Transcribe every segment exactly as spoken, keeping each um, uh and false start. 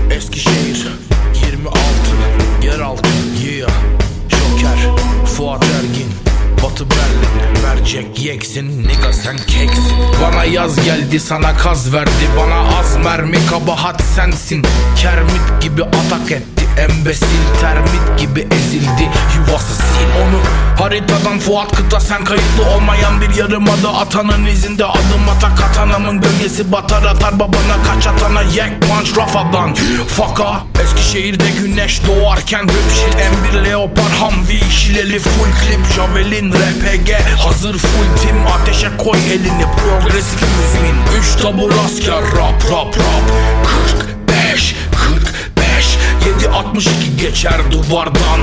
Eskişehir yirmi altı yeraltı yeah. Joker Fuat Ergin Batı Berlin mercek yeksin nigga sen keksin. Bana yaz geldi sana kaz verdi, bana az mermi kabahat sensin. Kermit gibi atak etti, embesil termit gibi ezildi, yuvası sil onu haritadan. Fuat kıta sen kayıtlı olmayan bir yarımada, atanın izinde adım ata, katanamın gölgesi batar atar babana, kaç atana yek punch rafadan faka. Eskişehir'de güneş doğarken rap shit, M bir Leopard Humvee şileli full clip, Javelin R P G hazır full team, ateşe koy elini progresif müzmin. Üç tabur asker rap rap rap, kırk beş kırk beş yedi altmış iki geçer duvardan,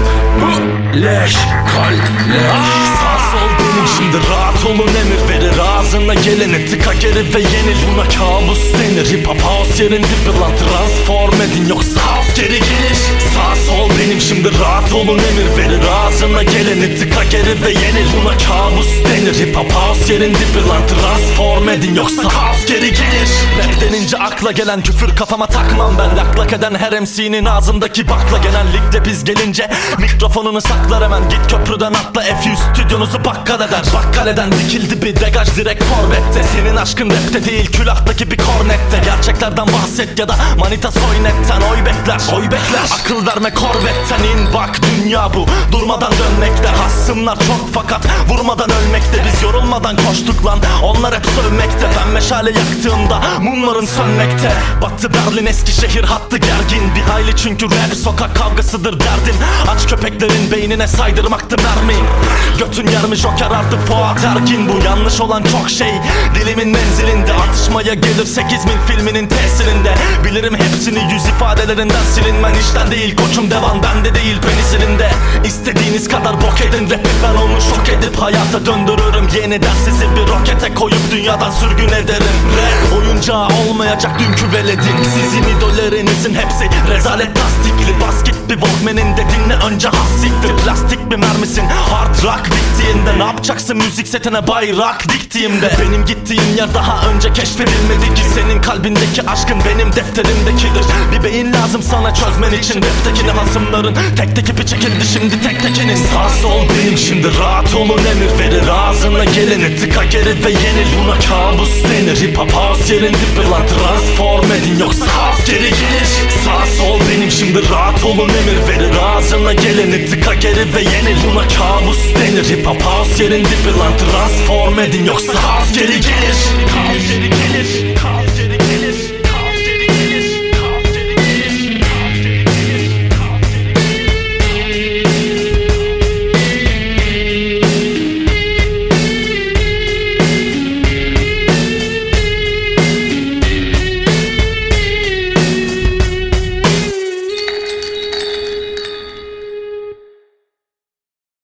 leş kalleş. Sağ sol benim şimdi, rahat olun emir verir, ağzına geleni tıka geri ve yenil, buna kabus denir. Hip hop house yerin dibi lan, transform edin yoksa house geri gelir. Sağ sol benim şimdi, rahat olun emir verir, ağzına geleni tıka geri ve yenil, buna kabus denir. Hip hop house yerin dibi lan, transform edin yoksa house geri gelir. Rap denince akla gelen küfür kafama takmam ben, lak lak eden her M C'nin ağzındaki bakla. Genellikle biz gelince mikrofonunu saklar hemen, git köprüden atla F yüz stüdyonuzu bakkal eder. Bakkaleden dikildi bir degaj direkt forvette, senin aşkın rapte değil külahtaki bir kornette. Gerçeklerden bahset ya da manita soy netten, oy bekler oy bekler, akıl verme korvetten in bak, dünya bu durmadan dönmekte. Hassımlar çok fakat vurmadan ölmekte, biz yorulmadan koştuk lan, onlar hep sövmekte. Ben meşale yaktığımda mumların sönmekte. Batı Berlin Eskişehir hattı gergin bir hayli, çünkü rap sokak kavgasıdır derdim. Aç köpeklerin beynine saydırmaktı mermi, götün yermiş Joker artı Fuat Ergin. Bu yanlış olan çok şey dilimin menzilinde, atışmaya gelir sekiz bin filminin tesirinde. Bilirim hepsini yüz ifadelerinden silinmen, işten değil koçum devam, bende değil penisilinde. İstediğiniz kadar bok edin rapi, ben onu şok edip hayata döndürürüm. Yeniden sizi bir rokete koyup dünyadan sürgün ederim. Rap oyuncağı olmayacak dünkü veledim, sizin idollerinizin hepsi rezalet tasdikli. Bas git bir Walkman'in de dinle önce hassiktir. Plastik bir mermisin hard rock bittiğinde, ne yapacaksın müzik setine bayrak diktiğimde. Benim gittiğim yer daha önce keşfedilmedi ki, senin kalbindeki aşkın benim defterimdekidir. Bir beyin lazım sana çözmen için raptekini, hasımların tek teki bir çekildi şimdi tek tekinin. Sağ sol benim şimdi, rahat olun emir verir, ağzına geleni tıka geri ve yenil, buna kabus denir. Hip hop house yerin dibi lan, transform edin yoksa house geri gelir. Sağ sol benim şimdi, rahat olun emir verir, ağzına geleni tıka geri ve yenil, buna kabus denir. Hip hop house yerin dibi lan, transform edin yoksa house geri gelir. House geri gelir.